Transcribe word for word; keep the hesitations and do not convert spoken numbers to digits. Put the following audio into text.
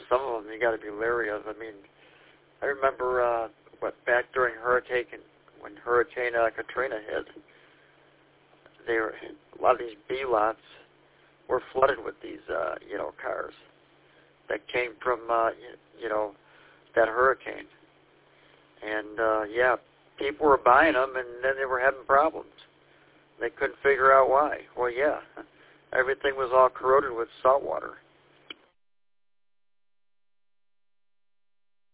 some of them you got to be leery of. I mean, I remember uh, what back during Hurricane when Hurricane uh, Katrina hit, they were a lot of these B lots were flooded with these uh, you know cars that came from uh, you know that hurricane, and uh, yeah, people were buying them, and then they were having problems. They couldn't figure out why. Well, yeah, everything was all corroded with salt water.